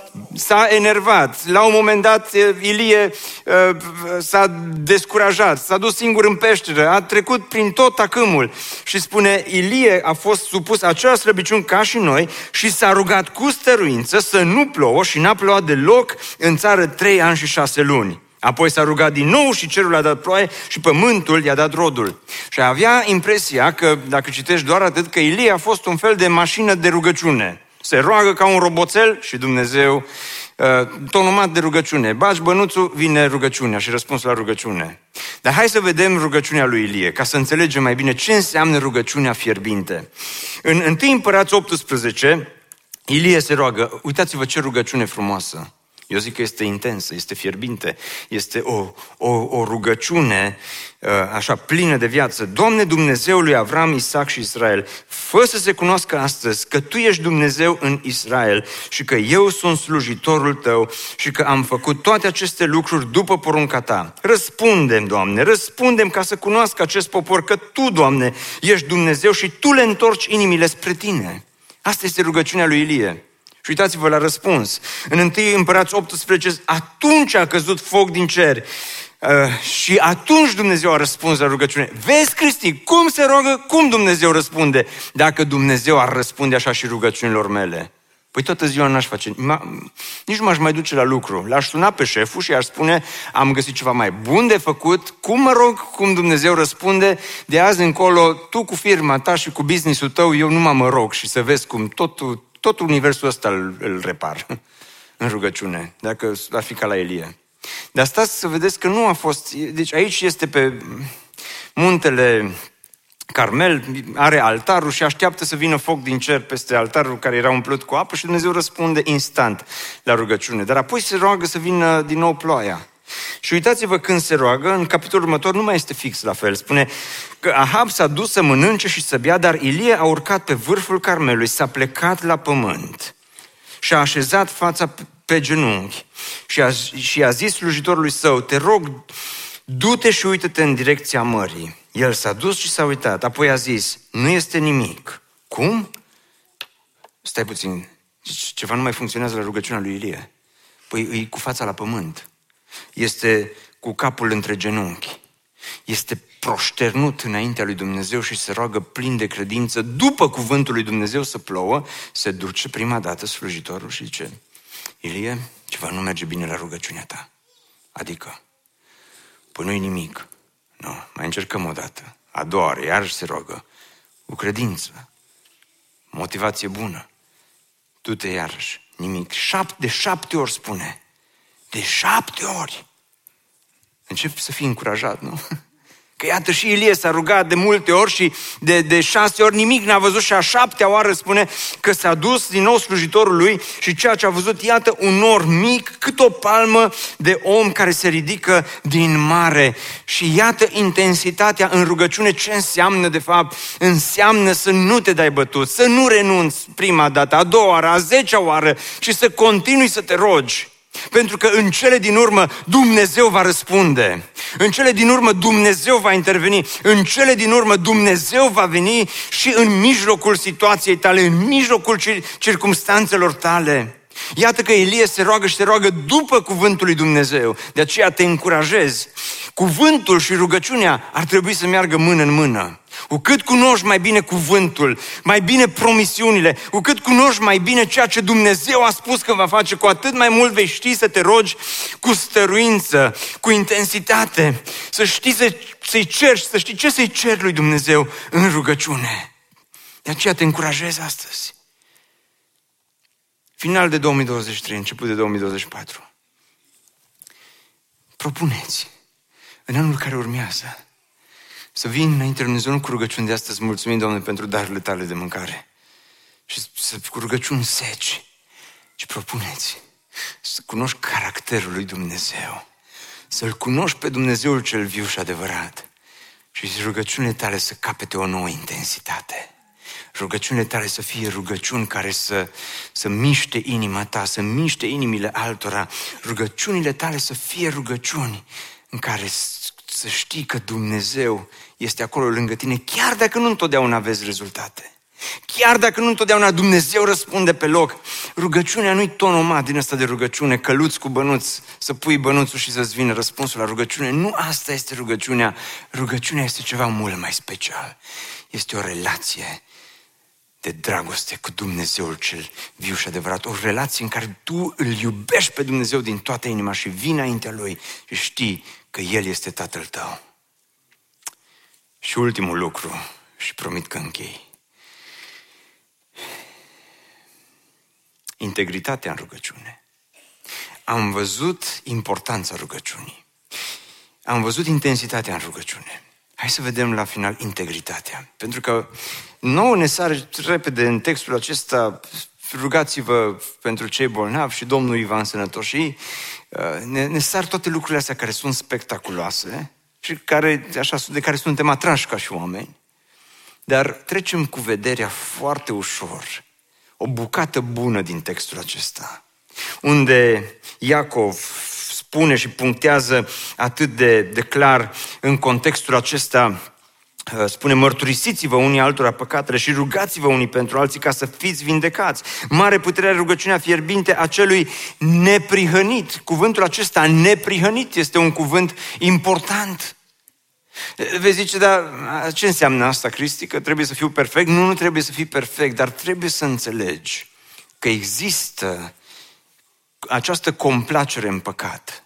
S-a enervat. La un moment dat, Ilie uh, s-a descurajat, s-a dus singur în peșteră, a trecut prin tot tacâmul și spune, Ilie a fost supus același slăbiciuni ca și noi și s-a rugat cu stăruință să nu plouă și n-a plouat deloc în țară trei ani și șase luni. Apoi s-a rugat din nou și cerul a dat ploaie și pământul i-a dat rodul. Și avea impresia că, dacă citești doar atât, că Ilie a fost un fel de mașină de rugăciune. Se roagă ca un roboțel și Dumnezeu, tonomat de rugăciune. Bagi bănuțul, vine rugăciunea și răspunsul la rugăciune. Dar hai să vedem rugăciunea lui Ilie, ca să înțelegem mai bine ce înseamnă rugăciunea fierbinte. În întâi Împărați optsprezece, Ilie se roagă, uitați-vă ce rugăciune frumoasă. Eu zic că este intensă, este fierbinte, este o, o, o rugăciune așa plină de viață. Doamne Dumnezeul lui Avram, Isaac și Israel, fă să se cunoască astăzi că Tu ești Dumnezeu în Israel și că eu sunt slujitorul Tău și că am făcut toate aceste lucruri după porunca Ta. Răspundem, Doamne, răspundem ca să cunoască acest popor că Tu, Doamne, ești Dumnezeu și Tu le întorci inimile spre Tine. Asta este rugăciunea lui Ilie. Și uitați-vă la răspuns. În întâi Împărați optsprezece, atunci a căzut foc din cer. Uh, și atunci Dumnezeu a răspuns la rugăciune. Vezi, Cristi, cum se roagă, cum Dumnezeu răspunde. Dacă Dumnezeu ar răspunde așa și rugăciunilor mele, păi toată ziua n-aș face, nici nu m-aș mai duce la lucru. L-aș suna pe șeful și i-aș spune, am găsit ceva mai bun de făcut, cum mă rog, cum Dumnezeu răspunde, de azi încolo, tu cu firma ta și cu business-ul tău, eu numai mă rog și să vezi cum totul, tot universul ăsta îl, îl repar în rugăciune, dacă ar fi ca la Elie. Dar stați să vedeți că nu a fost, deci aici este pe muntele Carmel, are altarul și așteaptă să vină foc din cer peste altarul care era umplut cu apă și Dumnezeu răspunde instant la rugăciune. Dar apoi se roagă să vină din nou ploaia. Și uitați-vă când se roagă, în capitolul următor nu mai este fix la fel. Spune că Ahab s-a dus să mănânce și să bea, dar Ilie a urcat pe vârful Carmelului, s-a plecat la pământ și a așezat fața pe genunchi și a, și a zis slujitorului său, te rog, du-te și uită-te în direcția mării. El s-a dus și s-a uitat, apoi a zis, nu este nimic. Cum? Stai puțin, ceva nu mai funcționează la rugăciunea lui Ilie. Păi e cu fața la pământ, este cu capul între genunchi, este proșternut înaintea lui Dumnezeu și se roagă plin de credință, după cuvântul lui Dumnezeu să plouă, se duce prima dată slujitorul și zice, Ilie, ceva nu merge bine la rugăciunea ta. Adică, păi nu-i nimic. Nu, mai încercăm o dată. A doua oară, iarăși se roagă. Cu credință. motivație bună. Du-te iarăși, nimic. Șapte, de șapte ori spune. De șapte ori. Încep să fii încurajat, nu? Că iată și Ilie s-a rugat de multe ori și de, de șase ori nimic n-a văzut și a șaptea oară spune că s-a dus din nou slujitorul lui și ceea ce a văzut, iată, un nor mic cât o palmă de om care se ridică din mare. Și iată intensitatea în rugăciune ce înseamnă de fapt. Înseamnă să nu te dai bătut, să nu renunți prima dată, a doua oară, a zecea oară, ci să continui să te rogi. Pentru că în cele din urmă Dumnezeu va răspunde. În cele din urmă Dumnezeu va interveni. În cele din urmă Dumnezeu va veni și în mijlocul situației tale, în mijlocul circumstanțelor tale. Iată că Ilie se roagă și se roagă după cuvântul lui Dumnezeu. De aceea te încurajez. Cuvântul și rugăciunea ar trebui să meargă mână în mână. Cu cât cunoști mai bine cuvântul, mai bine promisiunile, cu cât cunoști mai bine ceea ce Dumnezeu a spus că va face, cu atât mai mult vei ști să te rogi cu stăruință, cu intensitate, să știi să, să-i ceri, să știi ce să-i ceri lui Dumnezeu în rugăciune. De aceea te încurajez astăzi. Final de două mii douăzeci și trei, început de două mii douăzeci și patru. Propuneți în anul care urmează să vin înainte lui Dumnezeu cu rugăciuni de astăzi, mulțumim, Doamne, pentru darurile tale de mâncare. Și să, cu rugăciuni seci. Și propuneți să cunoști caracterul lui Dumnezeu. Să-L cunoști pe Dumnezeul cel viu și adevărat. Și rugăciunile tale să capete o nouă intensitate. Rugăciunile tale să fie rugăciuni care să, să miște inima ta, să miște inimile altora. Rugăciunile tale să fie rugăciuni în care să știi că Dumnezeu este acolo lângă tine, chiar dacă nu întotdeauna vezi rezultate. Chiar dacă nu întotdeauna Dumnezeu răspunde pe loc. Rugăciunea nu-i tonomat din ăsta de rugăciune, căluți cu bănuți, să pui bănuțul și să-ți vină răspunsul la rugăciune. Nu asta este rugăciunea. Rugăciunea este ceva mult mai special. Este o relație de dragoste cu Dumnezeul cel viu și adevărat. O relație în care tu îl iubești pe Dumnezeu din toată inima și vii înaintea Lui și știi că El este Tatăl tău. Și ultimul lucru, și promit că închei. Integritatea în rugăciune. Am văzut importanța rugăciunii. Am văzut intensitatea în rugăciune. Hai să vedem la final integritatea. Pentru că nouă ne sare repede în textul acesta, rugați-vă pentru cei bolnavi și Domnul îi va însănătoși. Ne, ne sar toate lucrurile astea care sunt spectaculoase și care, așa, de care suntem atrași ca și oameni. Dar trecem cu vederea foarte ușor o bucată bună din textul acesta, unde Iacov spune și punctează atât de, de clar în contextul acesta, spune: mărturisiți-vă unii altora păcatele și rugați-vă unii pentru alții ca să fiți vindecați. Mare putere rugăciunea fierbinte a celui neprihănit. Cuvântul acesta, neprihănit, este un cuvânt important. Vezi, zice, dar ce înseamnă asta, Cristi? Că trebuie să fiu perfect? Nu, nu trebuie să fii perfect, dar trebuie să înțelegi că există această complacere în păcat.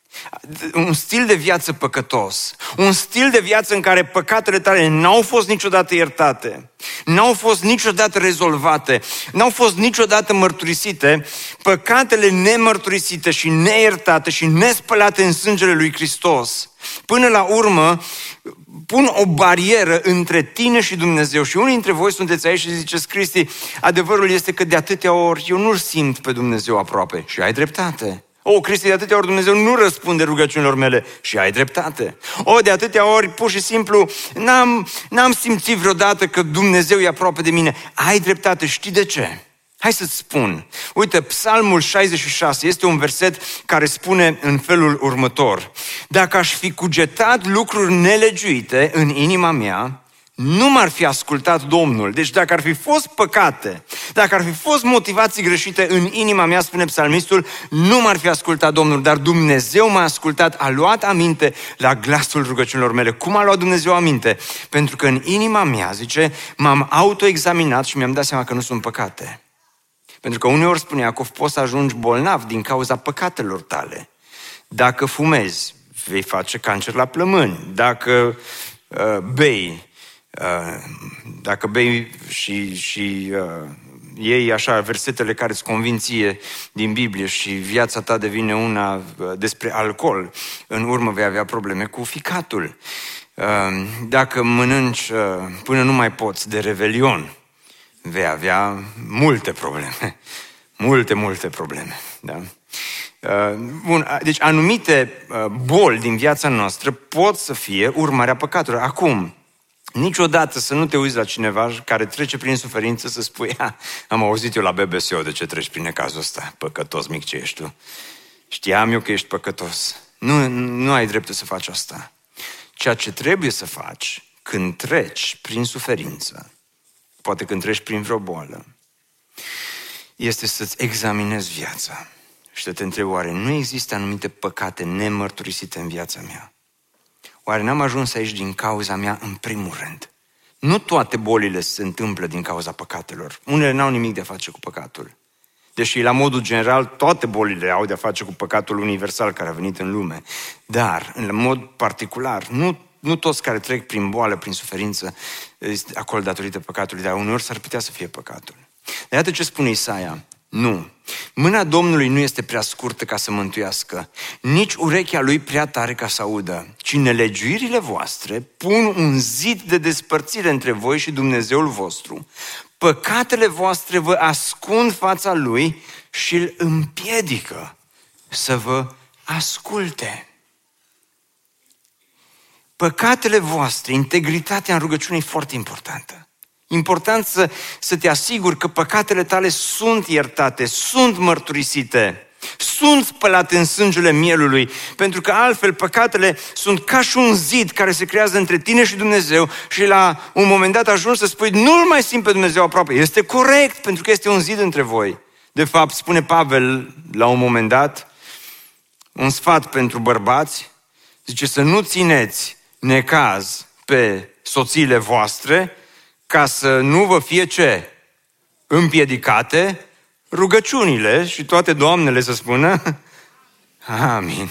Un stil de viață păcătos, un stil de viață în care păcatele tale n-au fost niciodată iertate, n-au fost niciodată rezolvate, n-au fost niciodată mărturisite. Păcatele nemărturisite și neiertate și nespălate în sângele lui Hristos, până la urmă, pun o barieră între tine și Dumnezeu. Și unii dintre voi sunteți aici și ziceți: Cristi, adevărul este că de atâtea ori eu nu-L simt pe Dumnezeu aproape. Și ai dreptate. O, Cristi, de atâtea ori Dumnezeu nu răspunde rugăciunilor mele. Și ai dreptate. O, de atâtea ori, pur și simplu, n-am, n-am simțit vreodată că Dumnezeu e aproape de mine. Ai dreptate. Știi de ce? Hai să-ți spun. Uite, Psalmul șaizeci și șase este un verset care spune în felul următor: dacă aș fi cugetat lucruri nelegiuite în inima mea, nu m-ar fi ascultat Domnul. Deci dacă ar fi fost păcate, dacă ar fi fost motivații greșite în inima mea, spune psalmistul, nu m-ar fi ascultat Domnul. Dar Dumnezeu m-a ascultat, a luat aminte la glasul rugăciunilor mele. Cum a luat Dumnezeu aminte? Pentru că în inima mea, zice, m-am autoexaminat și mi-am dat seama că nu sunt păcate. Pentru că uneori, spune Iacov, poți să ajungi bolnav din cauza păcatelor tale. Dacă fumezi, vei face cancer la plămâni. Dacă uh, bei, Dacă bei și, și uh, iei așa versetele care îți convin ție din Biblie și viața ta devine una uh, despre alcool, în urmă vei avea probleme cu ficatul. Uh, dacă mănânci uh, până nu mai poți de revelion, vei avea multe probleme. Multe, multe probleme. Da? Uh, bun, deci anumite uh, boli din viața noastră pot să fie urmarea păcatului. Acum, niciodată să nu te uiți la cineva care trece prin suferință să spui: am auzit eu la B B C de ce treci prin necazul ăsta, păcătos mic ce ești tu. Știam eu că ești păcătos. Nu, nu ai dreptul să faci asta. Ceea ce trebuie să faci când treci prin suferință, poate când treci prin vreo boală, este să-ți examinezi viața și să te întrebi: oare nu există anumite păcate nemărturisite în viața mea? Oare n-am ajuns aici din cauza mea în primul rând? Nu toate bolile se întâmplă din cauza păcatelor. Unele n-au nimic de a face cu păcatul. Deși la modul general toate bolile au de a face cu păcatul universal care a venit în lume. Dar, în mod particular, nu, nu toți care trec prin boală, prin suferință, este acolo datorită păcatului, dar uneori s-ar putea să fie păcatul. Dar iată ce spune Isaia: nu, mâna Domnului nu este prea scurtă ca să mântuiască, nici urechea lui prea tare ca să audă, ci nelegiuirile voastre pun un zid de despărțire între voi și Dumnezeul vostru. Păcatele voastre vă ascund fața lui și îl împiedică să vă asculte. Păcatele voastre, integritatea în rugăciune e foarte importantă. Important să, să te asiguri că păcatele tale sunt iertate, sunt mărturisite, sunt spălate în sângele mielului, pentru că altfel păcatele sunt ca și un zid care se creează între tine și Dumnezeu și la un moment dat ajungi să spui: nu-L mai simt pe Dumnezeu aproape. Este corect, pentru că este un zid între voi. De fapt, spune Pavel la un moment dat, un sfat pentru bărbați, zice: să nu țineți necaz pe soțiile voastre, ca să nu vă fie ce? Împiedicate rugăciunile. Și toate doamnele să spună amin.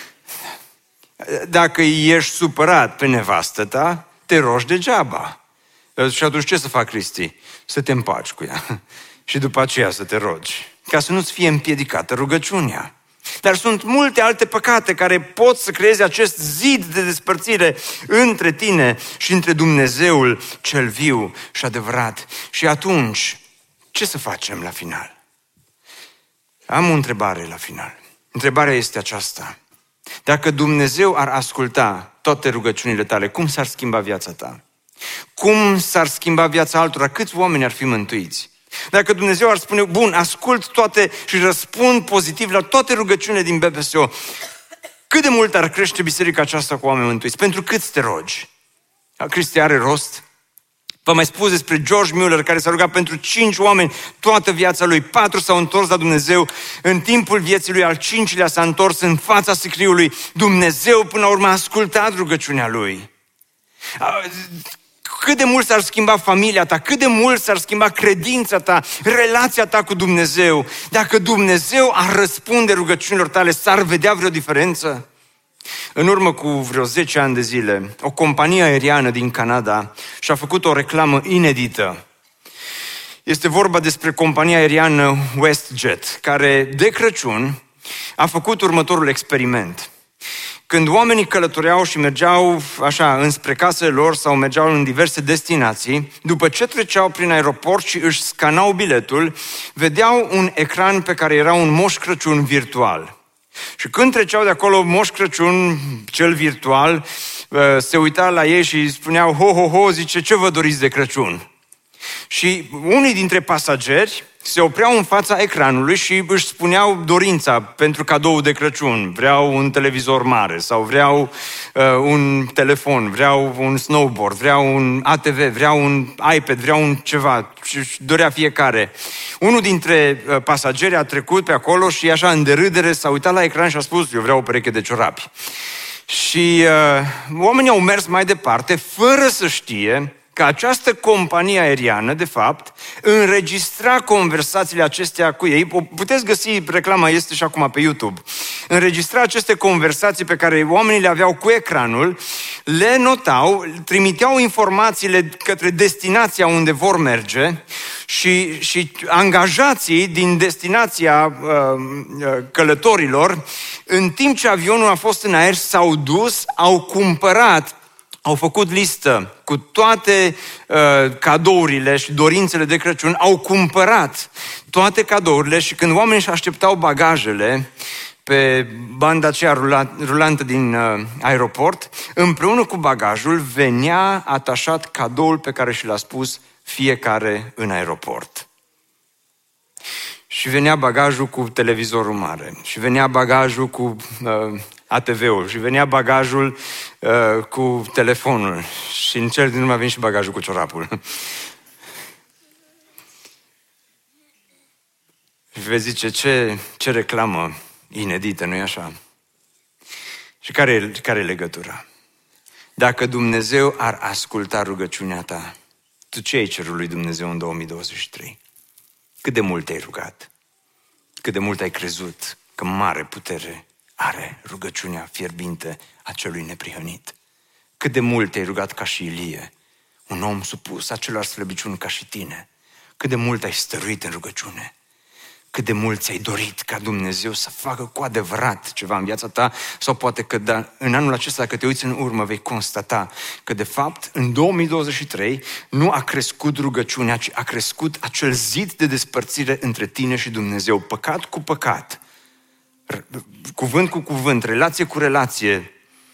Dacă ești supărat pe nevastă ta, te rogi degeaba. Și atunci ce să fac, Cristi? Să te împaci cu ea și după aceea să te rogi, ca să nu-ți fie împiedicată rugăciunea. Dar sunt multe alte păcate care pot să creeze acest zid de despărțire între tine și între Dumnezeul cel viu și adevărat. Și atunci, ce să facem la final? Am o întrebare la final. Întrebarea este aceasta: dacă Dumnezeu ar asculta toate rugăciunile tale, cum s-ar schimba viața ta? Cum s-ar schimba viața altora? Câți oameni ar fi mântuiți? Dacă Dumnezeu ar spune: bun, ascult toate și răspund pozitiv la toate rugăciunile din B B S O, cât de mult ar crește biserica aceasta cu oameni mântuiți? Pentru cât te rogi? Cristi, are rost? V-am mai spus despre George Mueller, care s-a rugat pentru cinci oameni toată viața lui. Patru s-au întors la Dumnezeu. În timpul vieții lui, al cincilea s-a întors în fața sicriului. Dumnezeu până la urmă a ascultat rugăciunea lui. Cât de mult s-ar schimba familia ta, cât de mult s-ar schimba credința ta, relația ta cu Dumnezeu. Dacă Dumnezeu ar răspunde rugăciunilor tale, s-ar vedea vreo diferență? În urmă cu vreo zece ani de zile, o companie aeriană din Canada și-a făcut o reclamă inedită. Este vorba despre compania aeriană WestJet, care de Crăciun a făcut următorul experiment. Când oamenii călătoreau și mergeau așa înspre casele lor sau mergeau în diverse destinații, după ce treceau prin aeroport și își scanau biletul, vedeau un ecran pe care era un Moș Crăciun virtual. Și când treceau de acolo, Moș Crăciun, cel virtual, se uita la ei și spuneau: ho, ho, ho, zice, ce vă doriți de Crăciun? Și unii dintre pasageri se opreau în fața ecranului și își spuneau dorința pentru cadou de Crăciun. Vreau un televizor mare sau vreau uh, un telefon, vreau un snowboard, vreau un A T V, vreau un iPad, vreau un ceva. Și dorea fiecare. Unul dintre uh, pasageri a trecut pe acolo și așa în derâdere s-a uitat la ecran și a spus: eu vreau o pereche de ciorapi. Și uh, oamenii au mers mai departe fără să știe că această companie aeriană, de fapt, înregistra conversațiile acestea cu ei. Puteți găsi, reclama este și acum pe YouTube. Înregistra aceste conversații pe care oamenii le aveau cu ecranul, le notau, trimiteau informațiile către destinația unde vor merge și, și angajații din destinația uh, călătorilor, în timp ce avionul a fost în aer, s-au dus, au cumpărat, au făcut listă cu toate uh, cadourile și dorințele de Crăciun, au cumpărat toate cadourile și când oamenii își așteptau bagajele pe banda aceea rulantă din uh, aeroport, împreună cu bagajul venea atașat cadoul pe care și l-a spus fiecare în aeroport. Și venea bagajul cu televizorul mare, și venea bagajul cu uh, A T V-ul, și venea bagajul uh, cu telefonul, și în cel din urmă a venit și bagajul cu ciorapul. Și vezi zice, ce, ce reclamă inedită, nu-i așa? Și care e, care e legătura? Dacă Dumnezeu ar asculta rugăciunea ta, tu ce ai cerut lui Dumnezeu în două mii douăzeci și trei? Cât de mult te-ai rugat? Cât de mult ai crezut că mare putere are rugăciunea fierbinte a celui neprihănit? Cât de mult te-ai rugat ca și Ilie, un om supus acelor slăbiciuni ca și tine? Cât de mult ai stăruit în rugăciune? Cât de mult ți-ai dorit ca Dumnezeu să facă cu adevărat ceva în viața ta? Sau poate că da, în anul acesta, dacă te uiți în urmă, vei constata că de fapt în două mii douăzeci și trei nu a crescut rugăciunea, ci a crescut acel zid de despărțire între tine și Dumnezeu. Păcat cu păcat, cuvânt cu cuvânt, relație cu relație,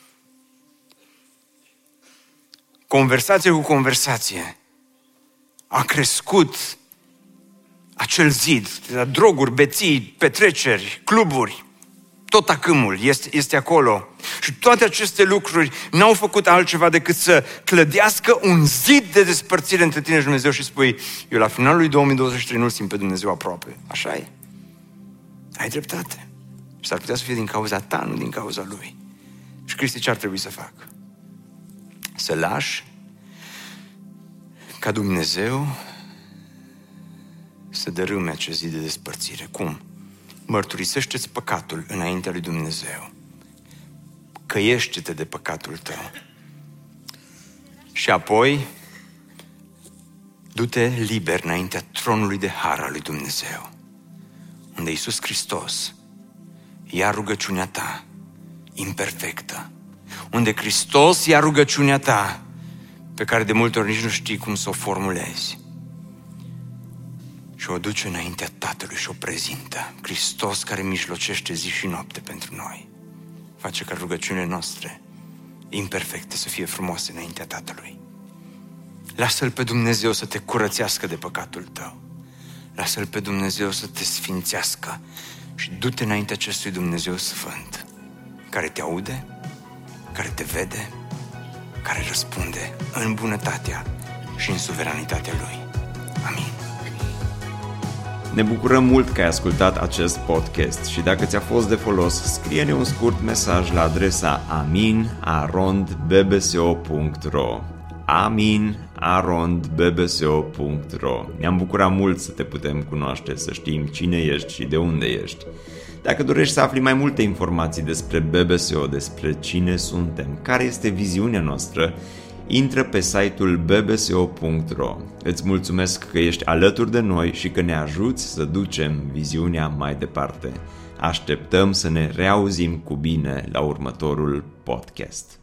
conversație cu conversație. A crescut acel zid, droguri, beții, petreceri, cluburi, tot acâmul este, este acolo. Și toate aceste lucruri n-au făcut altceva decât să clădească un zid de despărțire între tine și Dumnezeu și spui, eu la finalul lui două mii douăzeci și trei nu-L simt pe Dumnezeu aproape. Așa e. Ai dreptate. Și s-ar putea să fie din cauza ta, nu din cauza Lui. Și Cristi ce ar trebui să facă? Să lași ca Dumnezeu să dărâme acest zid de despărțire. Cum? Mărturisește-ți păcatul înaintea lui Dumnezeu. Căiește-te de păcatul tău. Și apoi du-te liber înaintea tronului de har al lui Dumnezeu, unde Iisus Hristos ia rugăciunea ta imperfectă, unde Hristos ia rugăciunea ta pe care de multe ori nici nu știi cum să o formulezi, și o duce înaintea Tatălui și o prezintă. Hristos care mijlocește zi și noapte pentru noi face ca rugăciunile noastre imperfecte să fie frumoase înaintea Tatălui. Lasă-L pe Dumnezeu să te curățească de păcatul tău. Lasă-L pe Dumnezeu să te sfințească și du-te înaintea acestui Dumnezeu sfânt, care te aude, care te vede, care răspunde în bunătatea și în suveranitatea Lui. Amin. Ne bucurăm mult că ai ascultat acest podcast și dacă ți-a fost de folos, scrie-ne un scurt mesaj la adresa amin arond b b s o punct r o amin arond b b s o punct r o. Ne-am bucurat mult să te putem cunoaște, să știm cine ești și de unde ești. Dacă dorești să afli mai multe informații despre B B S O, despre cine suntem, care este viziunea noastră, intră pe site-ul b b s o punct r o. Îți mulțumesc că ești alături de noi și că ne ajuți să ducem viziunea mai departe. Așteptăm să ne reauzim cu bine la următorul podcast.